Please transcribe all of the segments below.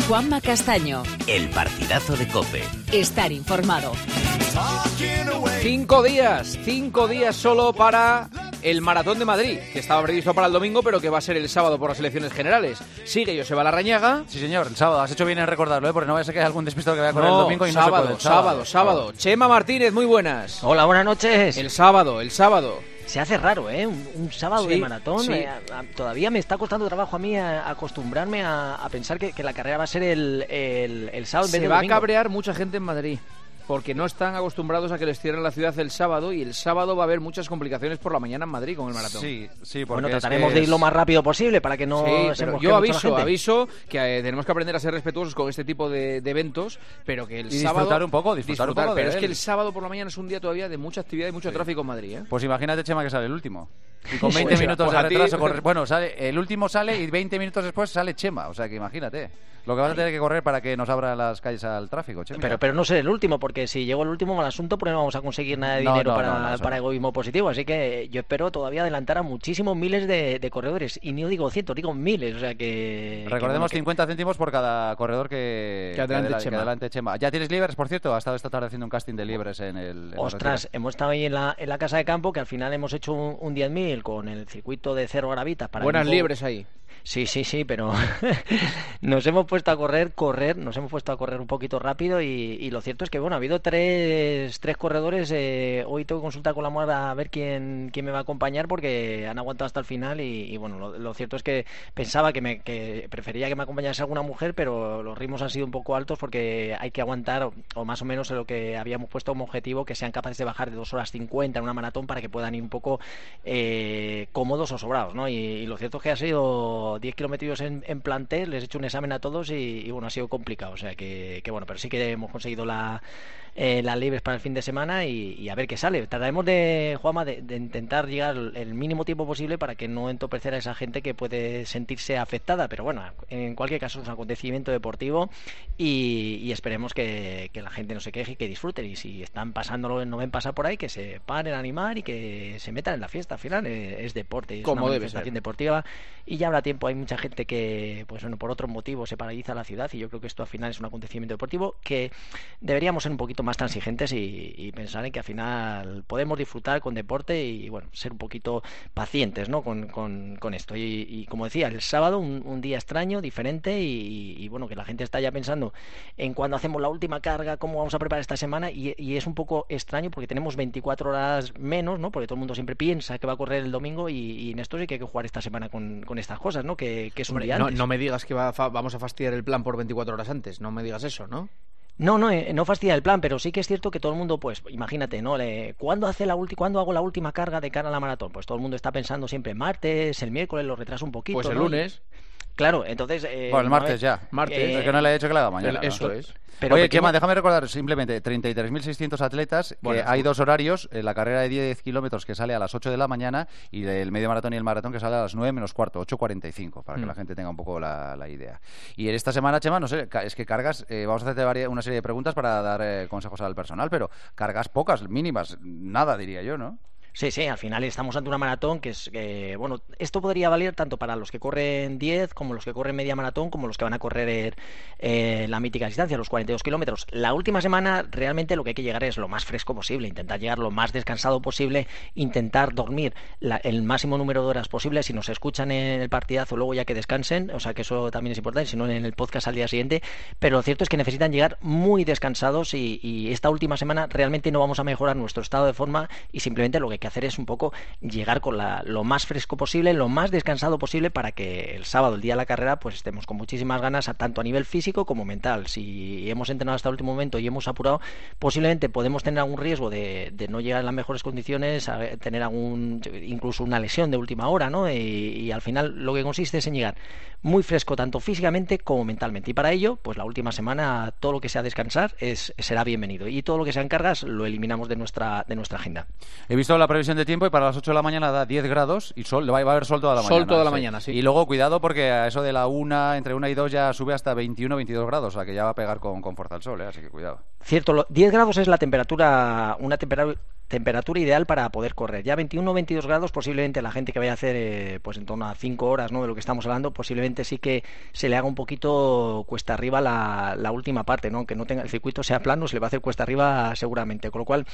Juanma Castaño. El partidazo de COPE. Estar informado. 5 días solo para el Maratón de Madrid, que estaba previsto para el domingo, pero que va a ser el sábado por las elecciones generales. Sigue Joseba Larrañaga. Sí, señor, el sábado. Has hecho bien en recordarlo, porque no vaya a ser que haya algún despistado que vaya a correr el domingo y no se puede. Sábado. Chema Martínez, muy buenas. Hola, buenas noches. El sábado. Se hace raro, ¿eh? Un sábado de maratón. Sí. Todavía me está costando trabajo a mí acostumbrarme a pensar que la carrera va a ser el sábado en vez de Se va domingo. a cabrear mucha gente en Madrid, porque no están acostumbrados a que les cierren la ciudad el sábado, y el sábado va a haber muchas complicaciones por la mañana en Madrid con el maratón. Sí, porque bueno, trataremos de ir lo más rápido posible para que no se pero moje yo mucho la gente. aviso que tenemos que aprender a ser respetuosos con este tipo de eventos, pero que el y sábado... disfrutar un poco pero de es él. que el sábado por la mañana es un día todavía de mucha actividad y mucho tráfico en Madrid, ¿eh? Pues imagínate, Chema, que sale el último. Y con 20 Pues, minutos pues de a ti- retraso. Bueno, el último sale y 20 minutos después sale Chema. O sea que imagínate lo que vas a tener que correr para que nos abran las calles al tráfico, Chema. Pero no ser el último, porque si llego el último mal asunto, pues no vamos a conseguir nada de No, dinero no, para egoísmo positivo. Así que yo espero todavía adelantar a muchísimos miles de corredores. Y no digo cientos, digo miles. O sea que... Recordemos 50 céntimos por cada corredor que adelante Chema. ¿Ya tienes liebres, por cierto? Ha estado esta tarde haciendo un casting de liebres en el... Ostras, hemos estado ahí en la casa de campo, que al final hemos hecho un 10.000 con el circuito de 0 gravitas. Buenas liebres ahí. Sí, pero nos hemos puesto a correr un poquito rápido y lo cierto es que, bueno, ha habido tres corredores. Hoy tengo que consultar con la Mora a ver quién me va a acompañar, porque han aguantado hasta el final y bueno, lo cierto es que pensaba que prefería que me acompañase alguna mujer, pero los ritmos han sido un poco altos porque hay que aguantar, o más o menos en lo que habíamos puesto como objetivo, que sean capaces de bajar de 2 horas 50 en una maratón para que puedan ir un poco cómodos o sobrados, ¿no? Y lo cierto es que ha sido 10 kilómetros en plantel, les he hecho un examen a todos y bueno, ha sido complicado, o sea que bueno, pero sí que hemos conseguido las libres para el fin de semana y a ver qué sale. Trataremos Juanma, de intentar llegar el mínimo tiempo posible para que no entorpecer a esa gente que puede sentirse afectada, pero bueno, en cualquier caso es un acontecimiento deportivo y esperemos que la gente no se queje y que disfruten, y si están pasándolo, no ven pasar por ahí, que se paren a animar y que se metan en la fiesta. Al final es deporte, es como una debe manifestación ser deportiva, y ya habrá tiempo. Hay mucha gente que, pues bueno, por otros motivos se paraliza la ciudad, y yo creo que esto al final es un acontecimiento deportivo que deberíamos ser un poquito más transigentes y pensar en que al final podemos disfrutar con deporte y bueno, ser un poquito pacientes, ¿no? con esto. Y como decía, el sábado un día extraño, diferente, y bueno, que la gente está ya pensando en cuándo hacemos la última carga, cómo vamos a preparar esta semana, y es un poco extraño porque tenemos 24 horas menos, ¿no? Porque todo el mundo siempre piensa que va a correr el domingo y en esto sí que hay que jugar esta semana con estas cosas, ¿no? Que es un día antes. No me digas que vamos a fastidiar el plan por 24 horas antes, no me digas eso, ¿no? No fastidia el plan, pero sí que es cierto que todo el mundo, pues imagínate, ¿no? ¿Cuándo hago la última carga de cara a la maratón? Pues todo el mundo está pensando siempre martes, el miércoles lo retraso un poquito. Pues el ¿no? lunes. Claro, entonces... Bueno, el martes ya. Es que no le he dicho que lo haga mañana. Eso ¿no? es. Pero oye, Chema, déjame recordar simplemente 33.600 atletas, bueno, hay dos horarios, la carrera de 10 kilómetros que sale a las 8 de la mañana y el medio maratón y el maratón que sale a las 9 menos cuarto, 8:45, para que la gente tenga un poco la idea. Y en esta semana, Chema, no sé, es que cargas, vamos a hacerte una serie de preguntas para dar consejos al personal, pero cargas pocas, mínimas, nada diría yo, ¿no? Sí, al final estamos ante una maratón que es, bueno, esto podría valer tanto para los que corren 10 como los que corren media maratón, como los que van a correr la mítica distancia, los 42 kilómetros. La última semana realmente lo que hay que llegar es lo más fresco posible, intentar llegar lo más descansado posible, intentar dormir el máximo número de horas posible. Si nos escuchan en el partidazo, luego ya que descansen, o sea que eso también es importante, si no en el podcast al día siguiente, pero lo cierto es que necesitan llegar muy descansados y esta última semana realmente no vamos a mejorar nuestro estado de forma y simplemente lo que hay que hacer es un poco llegar con lo más fresco posible, lo más descansado posible, para que el sábado, el día de la carrera, pues estemos con muchísimas ganas, tanto a nivel físico como mental. Si hemos entrenado hasta el último momento y hemos apurado, posiblemente podemos tener algún riesgo de no llegar en las mejores condiciones, tener incluso una lesión de última hora, ¿no? Y al final lo que consiste es en llegar muy fresco tanto físicamente como mentalmente, y para ello pues la última semana todo lo que sea descansar será bienvenido, y todo lo que sean cargas lo eliminamos de nuestra agenda. He visto la previsión de tiempo y para las 8 de la mañana da 10 grados y sol, va a haber sol toda la mañana. Sol toda la mañana, sí. Y luego cuidado porque a eso de entre 1 y 2 ya sube hasta 21, 22 grados, o sea que ya va a pegar con fuerza el sol, así que cuidado. Cierto, 10 grados es la temperatura, una temperatura temperatura ideal para poder correr. Ya 21 o 22 grados, posiblemente la gente que vaya a hacer pues en torno a 5 horas, ¿no?, de lo que estamos hablando, posiblemente sí que se le haga un poquito cuesta arriba la última parte, ¿no? Aunque no tenga el circuito sea plano, se le va a hacer cuesta arriba seguramente. Con lo cual,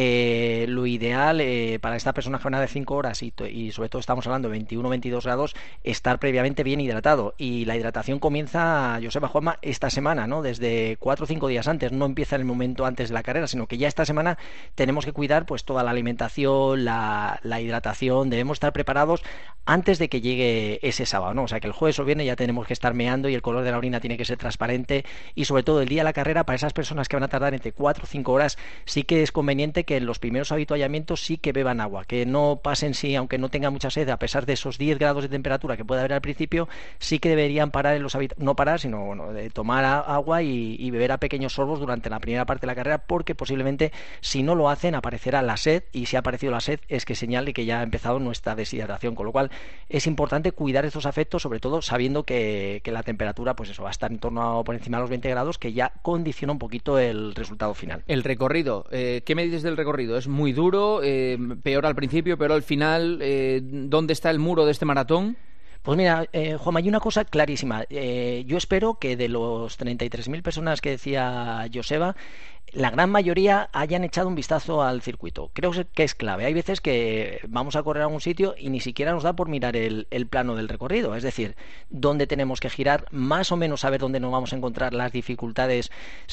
lo ideal para esta persona que van a de 5 horas y sobre todo estamos hablando de 21 o 22 grados, estar previamente bien hidratado. Y la hidratación comienza, Joseba, Juanma, esta semana, ¿no? Desde 4 o 5 días antes. No empieza en el momento antes de la carrera, sino que ya esta semana tenemos que cuidar pues toda la alimentación, la hidratación. Debemos estar preparados antes de que llegue ese sábado, ¿no? O sea, que el jueves o viernes ya tenemos que estar meando y el color de la orina tiene que ser transparente, y sobre todo el día de la carrera, para esas personas que van a tardar entre 4 o 5 horas, sí que es conveniente que en los primeros avituallamientos sí que beban agua, que no pasen, sí, aunque no tengan mucha sed, a pesar de esos 10 grados de temperatura que puede haber al principio, sí que deberían parar en los no parar, sino bueno, de tomar agua y beber a pequeños sorbos durante la primera parte de la carrera, porque posiblemente si no lo hacen aparecerá la sed, y si ha aparecido la sed es que señal de que ya ha empezado nuestra deshidratación, con lo cual es importante cuidar estos afectos, sobre todo sabiendo que la temperatura pues eso va a estar en torno a por encima de los 20 grados, que ya condiciona un poquito el resultado final. El recorrido, ¿qué me dices del recorrido? ¿Es muy duro? ¿Peor al principio, peor al final? ¿Dónde está el muro de este maratón? Pues mira, Juanma, hay una cosa clarísima. Yo espero que de los 33.000 personas que decía Joseba, la gran mayoría hayan echado un vistazo al circuito. Creo que es clave. Hay veces que vamos a correr a un sitio y ni siquiera nos da por mirar el plano del recorrido, es decir, dónde tenemos que girar, más o menos saber dónde nos vamos a encontrar las dificultades,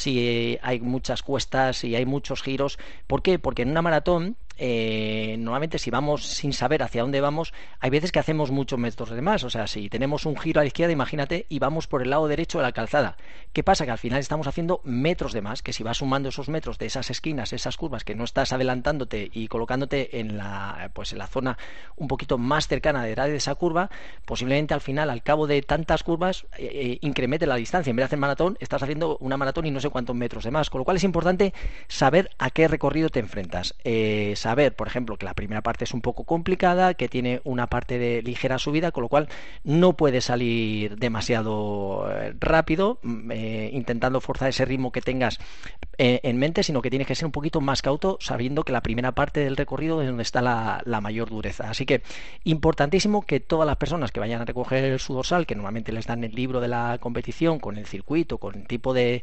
si hay muchas cuestas, si hay muchos giros. ¿Por qué? Porque en una maratón normalmente si vamos sin saber hacia dónde vamos, hay veces que hacemos muchos metros de más. O sea, si tenemos un giro a la izquierda, imagínate, y vamos por el lado derecho de la calzada, ¿qué pasa? Que al final estamos haciendo metros de más, que si vas sumando esos metros de esas esquinas, esas curvas, que no estás adelantándote y colocándote en la zona un poquito más cercana de esa curva, posiblemente al final, al cabo de tantas curvas, incremente la distancia. En vez de hacer maratón, estás haciendo una maratón y no sé cuántos metros de más, con lo cual es importante saber a qué recorrido te enfrentas. Saber, por ejemplo, que la primera parte es un poco complicada, que tiene una parte de ligera subida, con lo cual no puedes salir demasiado rápido, intentando forzar ese ritmo que tengas en mente, sino que tienes que ser un poquito más cauto, sabiendo que la primera parte del recorrido es donde está la mayor dureza. Así que importantísimo que todas las personas que vayan a recoger su dorsal, que normalmente les dan el libro de la competición con el circuito, con el tipo de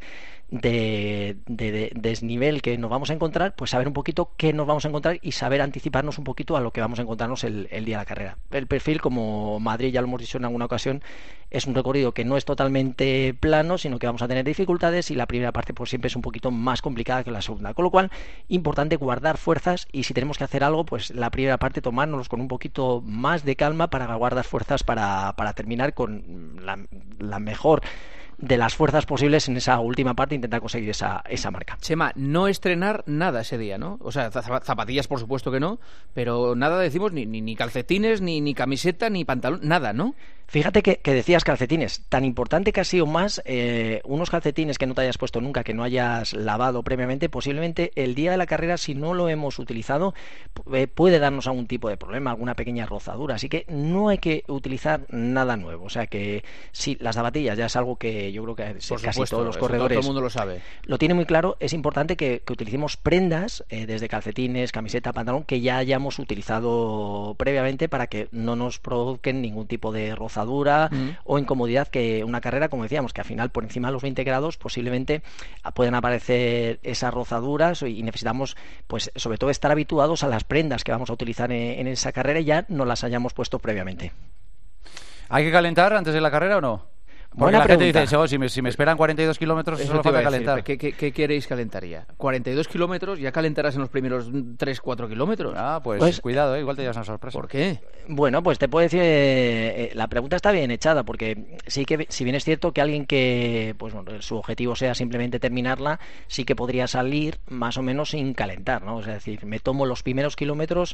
desnivel que nos vamos a encontrar, pues saber un poquito qué nos vamos a encontrar y saber anticiparnos un poquito a lo que vamos a encontrarnos el día de la carrera. El perfil, como Madrid ya lo hemos dicho en alguna ocasión, es un recorrido que no es totalmente plano, sino que vamos a tener dificultades, y la primera parte pues siempre es un poquito más complicada que la segunda, con lo cual importante guardar fuerzas, y si tenemos que hacer algo, pues la primera parte tomárnoslos con un poquito más de calma para guardar fuerzas para terminar con la mejor de las fuerzas posibles en esa última parte, intentar conseguir esa marca. Chema, no estrenar nada ese día, ¿no? O sea, zapatillas por supuesto que no, pero nada decimos, ni calcetines, ni camiseta, ni pantalón, nada, ¿no? Fíjate que decías calcetines, tan importante que ha sido más unos calcetines que no te hayas puesto nunca, que no hayas lavado previamente, posiblemente el día de la carrera, si no lo hemos utilizado, puede darnos algún tipo de problema, alguna pequeña rozadura, así que no hay que utilizar nada nuevo. O sea que sí, las zapatillas ya es algo que yo creo que casi todos los corredores, todo el mundo lo sabe, lo tiene muy claro. Es importante que utilicemos prendas, desde calcetines, camiseta, pantalón, que ya hayamos utilizado previamente, para que no nos provoquen ningún tipo de rozadura o incomodidad, que una carrera, como decíamos, que al final por encima de los 20 grados posiblemente pueden aparecer esas rozaduras, y necesitamos pues sobre todo estar habituados a las prendas que vamos a utilizar en esa carrera, y ya no las hayamos puesto previamente. ¿Hay que calentar antes de la carrera o no? Porque la gente dice, si me esperan 42 kilómetros, solo falta calentar. ¿Qué queréis calentar ya? 42 kilómetros, ya calentarás en los primeros 3-4 kilómetros. Pues cuidado, igual te llevas una sorpresa. ¿Por qué? Bueno, pues te puedo decir, la pregunta está bien echada, porque sí que, si bien es cierto que alguien que pues bueno, su objetivo sea simplemente terminarla, sí que podría salir más o menos sin calentar, ¿no? Es decir, me tomo los primeros kilómetros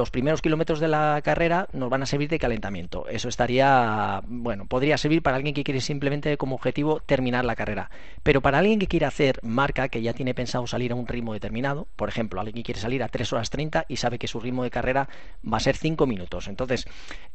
de la carrera nos van a servir de calentamiento. Eso estaría, bueno, podría servir para alguien que quiere quiere simplemente como objetivo terminar la carrera. Pero para alguien que quiere hacer marca, que ya tiene pensado salir a un ritmo determinado, por ejemplo, alguien que quiere salir a 3 horas 30 y sabe que su ritmo de carrera va a ser 5 minutos. Entonces,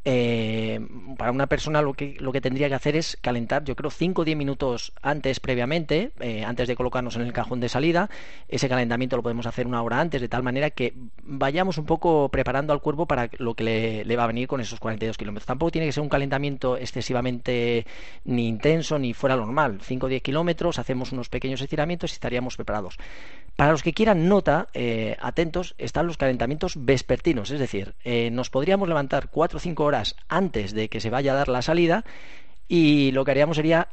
para una persona lo que tendría que hacer es calentar, yo creo, 5 o 10 minutos antes, previamente, antes de colocarnos en el cajón de salida. Ese calentamiento lo podemos hacer 1 hora antes, de tal manera que vayamos un poco preparando al cuerpo para lo que le va a venir con esos 42 kilómetros. Tampoco tiene que ser un calentamiento excesivamente ni intenso ni fuera lo normal. 5 o 10 kilómetros, hacemos unos pequeños estiramientos y estaríamos preparados. Para los que quieran nota, atentos, están los calentamientos vespertinos, es decir, nos podríamos levantar 4 o 5 horas antes de que se vaya a dar la salida, y lo que haríamos sería,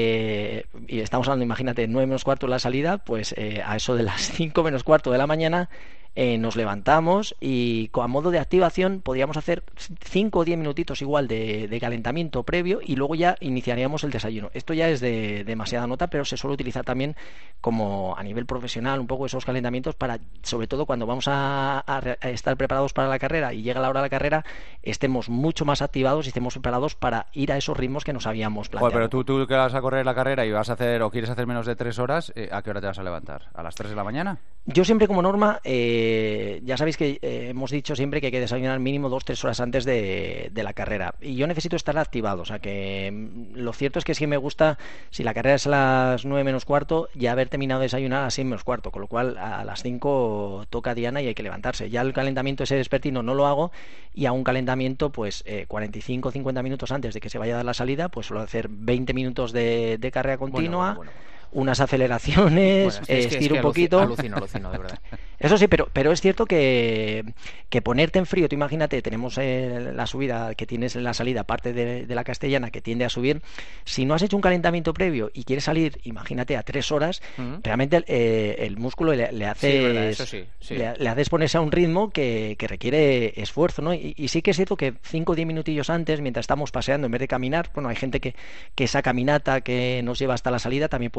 y estamos hablando, imagínate, 9 menos cuarto la salida, pues a eso de las 5 menos cuarto de la mañana nos levantamos, y a modo de activación podríamos hacer 5 o 10 minutitos igual de calentamiento previo, y luego ya iniciaríamos el desayuno. Esto ya es de demasiada nota, pero se suele utilizar también como a nivel profesional un poco esos calentamientos para, sobre todo cuando vamos a estar preparados para la carrera y llega la hora de la carrera, estemos mucho más activados y estemos preparados para ir a esos ritmos que nos habíamos planteado. Joder, pero tú que vas a correr la carrera y vas a hacer o quieres hacer menos de 3 horas, ¿a qué hora te vas a levantar? ¿A las 3 de la mañana? Yo siempre, como norma, ya sabéis que hemos dicho siempre que hay que desayunar mínimo 2-3 horas antes de la carrera, y yo necesito estar activado. O sea que lo cierto es que sí me gusta, si la carrera es a las 9 menos cuarto, ya haber terminado de desayunar a las 6 menos cuarto, con lo cual a las 5 toca Diana y hay que levantarse. Ya el calentamiento ese vespertino no lo hago, y a un calentamiento pues 45-50 minutos antes de que se vaya a dar la salida, pues suelo hacer 20 minutos de carrera continua. Bueno. Unas aceleraciones, estiro un poquito. Alucino, de verdad. Eso sí, pero es cierto que ponerte en frío, tú imagínate, tenemos la subida que tienes en la salida, parte de la Castellana, que tiende a subir. Si no has hecho un calentamiento previo y quieres salir, imagínate, a 3 horas, realmente el músculo le haces le haces ponerse a un ritmo que requiere esfuerzo, ¿no? Y sí que es cierto que 5 o 10 minutillos antes, mientras estamos paseando, en vez de caminar, bueno, hay gente que esa caminata que nos lleva hasta la salida también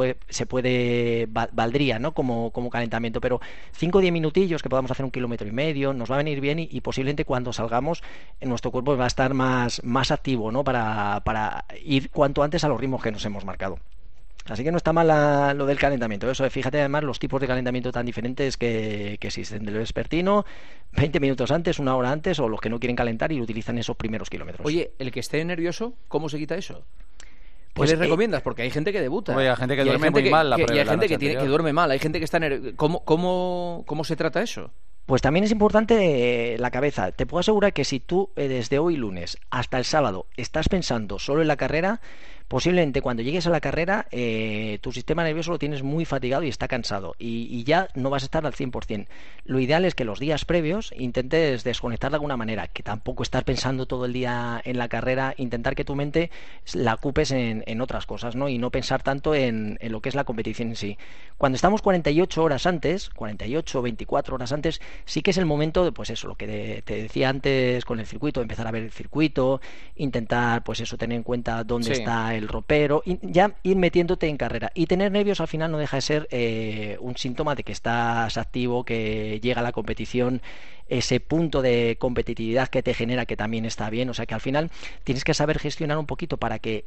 valdría, ¿no? Como calentamiento, pero 5 o 10 minutillos que podamos hacer 1,5 kilómetros nos va a venir bien, y posiblemente cuando salgamos nuestro cuerpo va a estar más activo, ¿no? Para ir cuanto antes a los ritmos que nos hemos marcado. Así que no está mal lo del calentamiento. Eso, fíjate además los tipos de calentamiento tan diferentes que existen, del vespertino, 20 minutos antes, 1 hora antes, o los que no quieren calentar y utilizan esos primeros kilómetros. Oye, el que esté nervioso, ¿cómo se quita eso? Pues, ¿qué les recomiendas? Porque hay gente que debuta. Oye, hay gente que duerme muy mal. Y hay gente que duerme mal. Hay gente que está ¿Cómo se trata eso? Pues también es importante la cabeza. Te puedo asegurar que si tú desde hoy lunes hasta el sábado estás pensando solo en la carrera, posiblemente cuando llegues a la carrera tu sistema nervioso lo tienes muy fatigado y está cansado, y ya no vas a estar al 100%. Lo ideal es que los días previos intentes desconectar de alguna manera, que tampoco estar pensando todo el día en la carrera, intentar que tu mente la ocupes en otras cosas, ¿no? Y no pensar tanto en lo que es la competición en sí. Cuando estamos 48 horas antes, 48 24 horas antes, sí que es el momento de, pues eso, lo que te decía antes con el circuito, empezar a ver el circuito, intentar, pues eso, tener en cuenta dónde está el ropero, y ya ir metiéndote en carrera. Y tener nervios al final no deja de ser un síntoma de que estás activo, que llega la competición, ese punto de competitividad que te genera, que también está bien. O sea que al final tienes que saber gestionar un poquito para que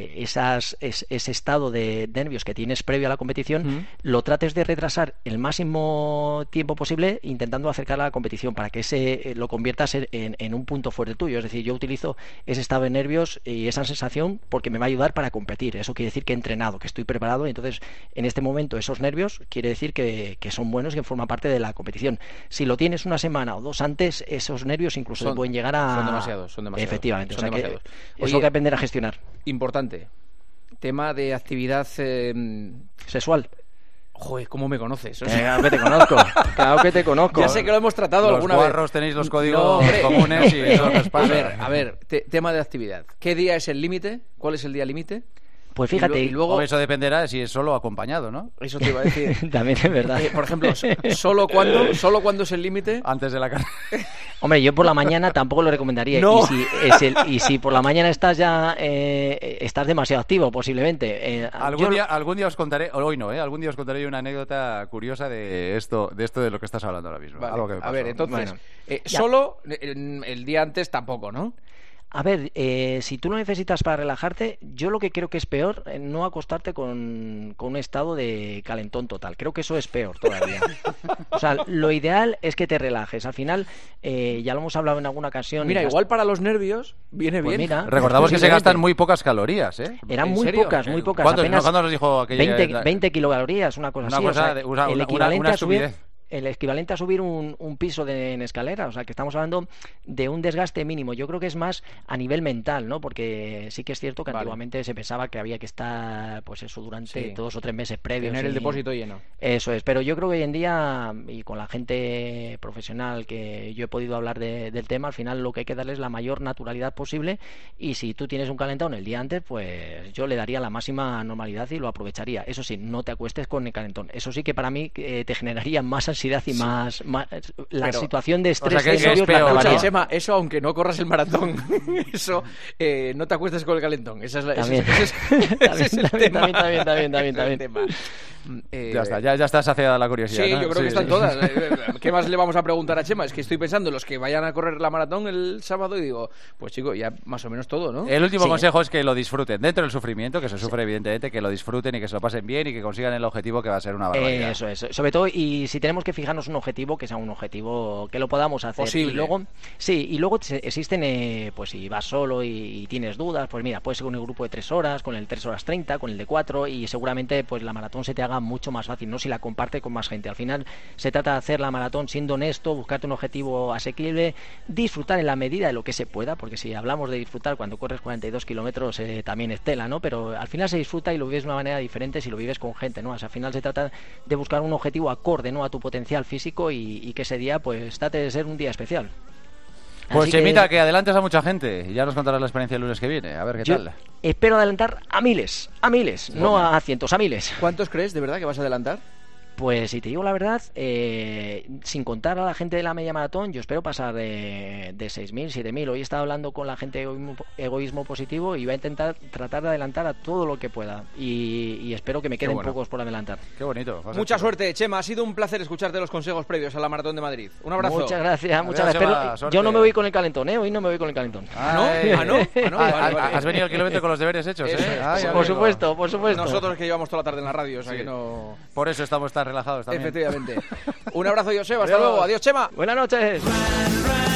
ese estado de nervios que tienes previo a la competición lo trates de retrasar el máximo tiempo posible, intentando acercar a la competición para que lo conviertas en un punto fuerte tuyo. Es decir, yo utilizo ese estado de nervios y esa sensación porque me va a ayudar para competir. Eso quiere decir que he entrenado, que estoy preparado, y entonces en este momento esos nervios quiere decir que son buenos y que forman parte de la competición. Si lo tienes una semana o 2 antes, esos nervios incluso pueden llegar a... Son demasiados. Efectivamente, son demasiados. Que es lo que aprender a gestionar. Importante, tema de actividad sexual. Joder, ¿cómo me conoces? Claro que te conozco. Claro que te conozco. Ya sé que lo hemos tratado alguna vez. Los guarros tenéis los códigos comunes y eso nos pasa. A ver, tema de actividad. ¿Qué día es el límite? ¿Cuál es el día límite? Pues fíjate, y luego eso dependerá de si es solo o acompañado, ¿no? Eso te iba a decir. También es verdad. Por ejemplo, ¿solo cuándo es el límite? Antes de la carrera. Hombre, yo por la mañana tampoco lo recomendaría. No. Y si por la mañana estás estás demasiado activo, posiblemente. Algún día os contaré, hoy no, algún día os contaré una anécdota curiosa de esto de lo que estás hablando ahora mismo. Vale. Algo que me pasó. A ver, entonces, bueno, solo el día antes tampoco, ¿no? A ver, si tú lo necesitas para relajarte, yo lo que creo que es peor, no acostarte con un estado de calentón total. Creo que eso es peor todavía. O sea, lo ideal es que te relajes. Al final, ya lo hemos hablado en alguna ocasión. Mira, igual para los nervios viene pues bien. mira, Recordamos que se gastan muy pocas calorías, ¿eh? Eran ¿En muy serio? pocas, muy pocas. ¿Cuánto Apenas nos dijo aquella? 20 kilocalorías, una cosa así. O sea, el equivalente una a subir... estupidez. El equivalente a subir un piso en escalera, o sea que estamos hablando de un desgaste mínimo. Yo creo que es más a nivel mental, ¿no? Porque sí que es cierto que antiguamente se pensaba que había que estar, pues eso, durante 2 o 3 meses previos. Tener el depósito lleno. Eso es, pero yo creo que hoy en día, y con la gente profesional que yo he podido hablar del tema, al final lo que hay que darle es la mayor naturalidad posible, y si tú tienes un calentón el día antes, pues yo le daría la máxima normalidad y lo aprovecharía. Eso sí, no te acuestes con el calentón. Eso sí que para mí te generaría más ansiedad y más la Pero, situación de estrés. o sea, que eso es la peor, acabaría. Escucha, Chema, eso aunque no corras el maratón, eso no te acuestes con el calentón. Esa es la, También. ese es el tema. También. Ya está, ya está saciada la curiosidad. Sí, ¿no? yo creo que están todas. ¿Qué más le vamos a preguntar a Chema? Es que estoy pensando en los que vayan a correr la maratón el sábado y digo, pues chico, ya más o menos todo, ¿no? El último Sí. consejo es que lo disfruten. Dentro del sufrimiento, que se sufre evidentemente, que lo disfruten y que se lo pasen bien y que consigan el objetivo, que va a ser una barbaridad. Eso es, sobre todo, y si tenemos que fijarnos un objetivo, que sea un objetivo que lo podamos hacer. Posible. Y luego, sí, y luego existen, pues si vas solo y tienes dudas, pues mira, puedes ser con el grupo de 3 horas, con el 3 horas 30, con el de 4, y seguramente pues la maratón se te haga mucho más fácil, ¿no? Si la comparte con más gente. Al final se trata de hacer la maratón siendo honesto, buscarte un objetivo asequible, disfrutar en la medida de lo que se pueda, porque si hablamos de disfrutar cuando corres 42 kilómetros también es tela, ¿no? Pero al final se disfruta y lo vives de una manera diferente si lo vives con gente, ¿no? O sea, al final se trata de buscar un objetivo acorde, ¿no?, a tu potencial físico y que ese día pues trate de ser un día especial. Pues Así Chemita, que adelantes a mucha gente y ya nos contarás la experiencia el lunes que viene. A ver qué yo tal. espero adelantar a miles, no a cientos, a miles. ¿Cuántos crees de verdad que vas a adelantar? Pues si te digo la verdad, sin contar a la gente de la media maratón, yo espero pasar de 6.000, 7.000. Hoy he estado hablando con la gente de egoísmo positivo y voy a intentar tratar de adelantar a todo lo que pueda. Y espero que me queden bueno. pocos por adelantar. Qué bonito. Mucha suerte, Chema. Ha sido un placer escucharte los consejos previos a la Maratón de Madrid. Un abrazo. Muchas gracias, muchas Adiós, gracias. Eva, Pero suerte. yo no me voy con el calentón, hoy no me voy con el calentón. Ay. ¿Ah, no? Vale, vale. Has venido al kilómetro con los deberes hechos, Eso ¿eh? es. Ay, Por amigo. supuesto, por supuesto. Nosotros que llevamos toda la tarde en la radio, o sea Sí. que no... Por eso estamos tan relajados también. Efectivamente. Un abrazo, Joseba. Hasta luego. Adiós, Chema. Buenas noches.